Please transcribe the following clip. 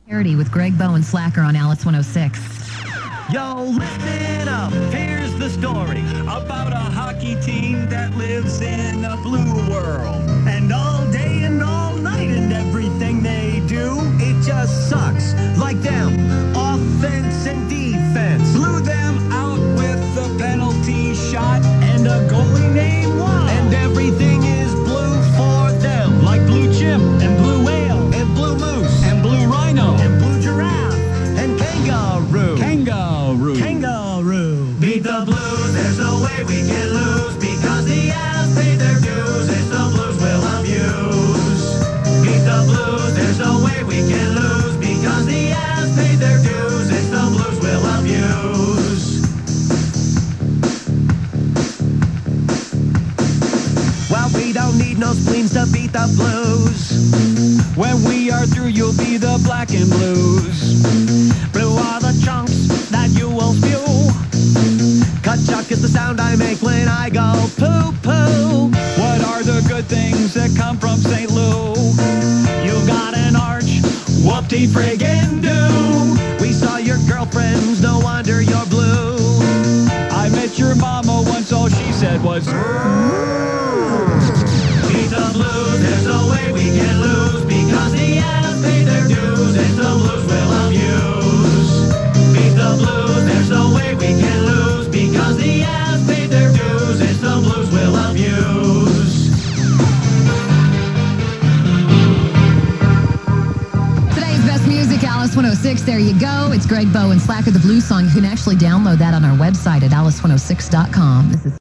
Parody with Greg Bowen Slacker on Alice 106. Yo, listen up. Here's the story about a hockey team that lives in a blue world. And all day and all night and everything they do, it just sucks. Like them, offense and defense. Blew them out with a penalty shot and a goalie named Wow. And everything is blue for them. Like blue chimp and blue whale and blue moose and blue rhino and blue giraffe and kangaroo. Kangaroo. Beat the Blues, there's no way we can lose because the Avs paid their dues. It's the Blues we'll abuse. Beat the Blues, there's no way we can lose because the Avs paid their dues. It's the Blues we'll abuse. Well, we don't need no spleens to beat the Blues. When we are through, you'll be the black and blues. Blue are the chunks that you will spew. Ka-chuck is the sound I make when I go poo-poo. What are the good things that come from St. Lou? You got an arch, whoop-de-friggin' do. We saw your girlfriends, no wonder you're blue. I met your mama once, all she said was beat the Blues, there's no way we can lose because the Avs paid their dues. It's the Blues we'll abuse. Beat the Blues, there's no way we can lose because the Avs paid their dues. It's the Blues we'll abuse. Today's best music, Alice 106. There you go. It's Greg Bowen Slacker, the Blues song. You can actually download that on our website at alice106.com. This is